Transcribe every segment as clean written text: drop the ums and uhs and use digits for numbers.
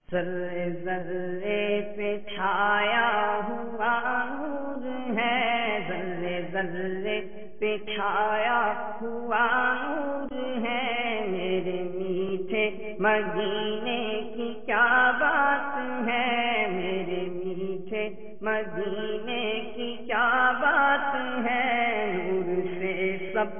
ذرے ذرے پہ چھایا ہوا نور ہے، ذرے ذرے پہ چھایا ہوا نور ہے، میرے میٹھے مدینے کی کیا بات ہے، میرے میٹھے مدینے کی کیا بات ہے، نور سے سب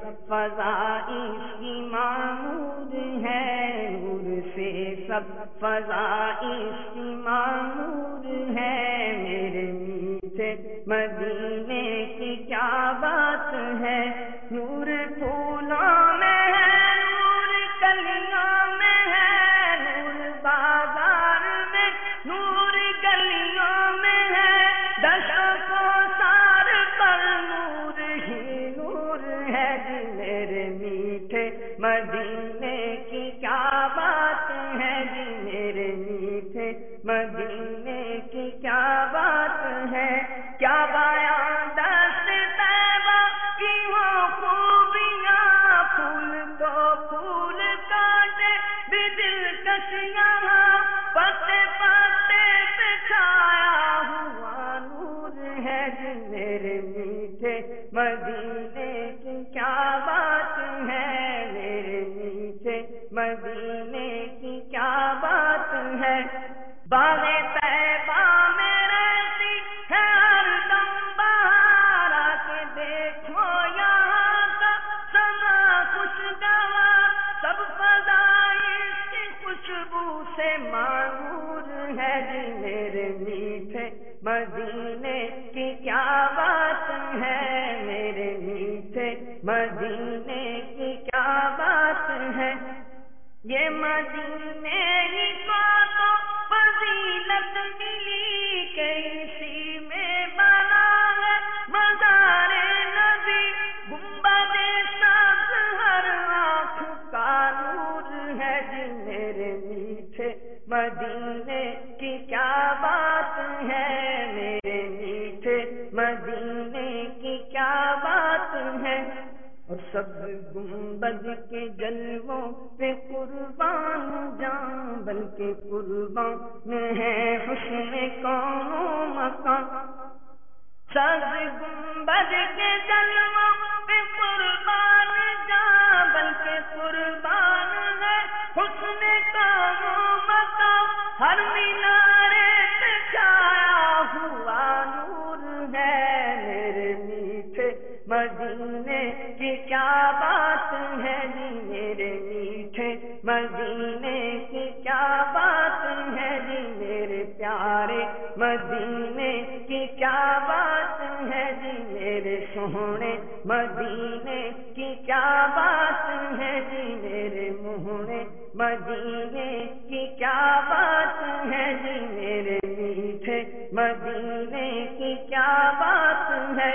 فضائل کی معمور ہے، نور سے سب فضائل کی معمور ہے، میرے میٹھے مدینے کی کیا بات ہے، نور پھولوں میں ہے، نور کلیوں میں ہے، نور بازار میں، نور گلیوں میں ہے، دشوں کو سار پر نور ہی نور ہے، جی میرے میٹھے مدینے کی کیا بات ہے، جی میرے میٹھے مدینے کی کیا بات ہے، کیا بیان دست طیبہ کی ہو خوبیاں، پھول تو پھول کاٹے بھی دلکشیاں، پتے پتے پہ چھایا ہوا نور ہے، جی میرے میٹھے مدینے کی کیا بات ہے، میرے میٹھے مدینے کی کیا بات ہے، باغ طیبہ میں رہتی ہے ہر دم بہار، آ کے دیکھو یہاں کا سما خوشگوار، سب فضائل کی خوشبو سے معمور ہے، جی میرے میٹھے مدینے کی کیا بات ہے، میرے میٹھے مدینے کی کیا بات ہے، یہ مدینے ہی کو تو فضیلت ملی کہ اسی میں بنا ہے مزار نبی، گنبد سبز ہر آنکھ کا نور ہے، جی میرے میٹھے مدینے کی کیا بات ہے، میرے میٹھے مدینے کی کیا بات ہے، اور سب گنبد کے جلووں پہ قربان جاں، بلکہ قربان میں ہے حسن کون و مکان، سب گنبد کے جلووں پہ قربان جاں، بلکہ قربان ہے حسن کون و مکان، ہر مینارے پہ چھایا ہوا نور ہے، میرے میٹھے مدینے کی کیا بات ہے، جی میرے میٹھے مدینے کی کیا بات ہے، جی میرے پیارے مدینے کی کیا بات ہے، جی میرے سونے مدینے کی کیا بات ہے، جی میرے موہنے مدینے کی کیا بات ہے، جی میرے میٹھے مدینے کی کیا بات ہے،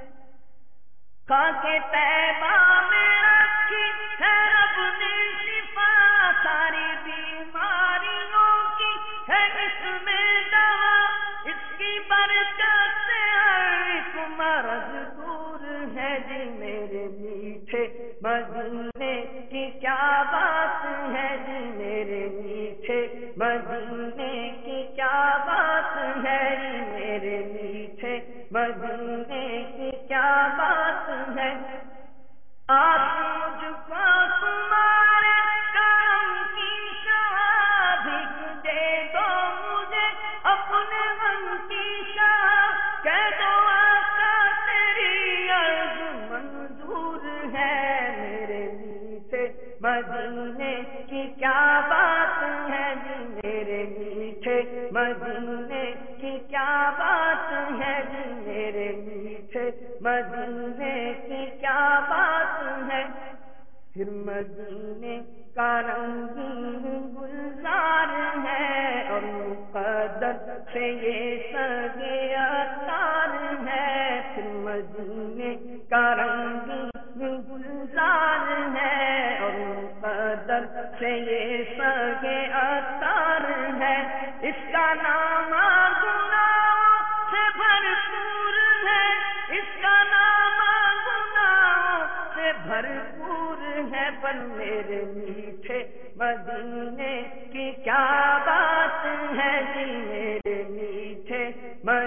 خاک طیبہ میں رکھی ہے رب نے شفا، ساری بیماریوں کی ہے اس میں دوا، اس کی برکت سے ہر ایک مرض دور ہے، جی میرے میٹھے مدینے کی کیا بات ہے، جی میرے میٹھے مدینے کی کیا بات ہے، جی میرے میٹھے مدینے کی کیا بات ہے، آپ مجھ کو تمہارے کرم کی شہادت دے دو، مجھے اپنے غم کی شہادت کہہ دو، آقا تیری عرض منظور ہے، میرے میٹھے مدینے کی کیا بات ہے، جی میرے میٹھے مدینے کی کیا بات ہے، جی میرے میٹھے مدینے کی کیا بات ہے، پھر مدینے کا رنگین گلزار ہے، اور مقدر سے یہ سگے اطہار ہے، پھر مدینے کا رنگین گلزار ہے، اور مقدر سے یہ سگے اطہار ہے، اس کا نام گناہوں سے بھرپور ہے، اس کا نام گناہوں سے بھرپور ہے، پر میرے میٹھے مدینے کی کیا بات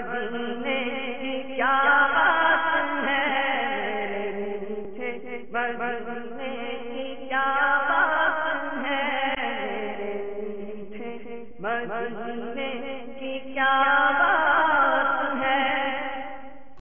مدینے کی کیا بات ہے میرے میٹھے مدینے کی کیا بات ہے میرے میٹھے مدینے کی کیا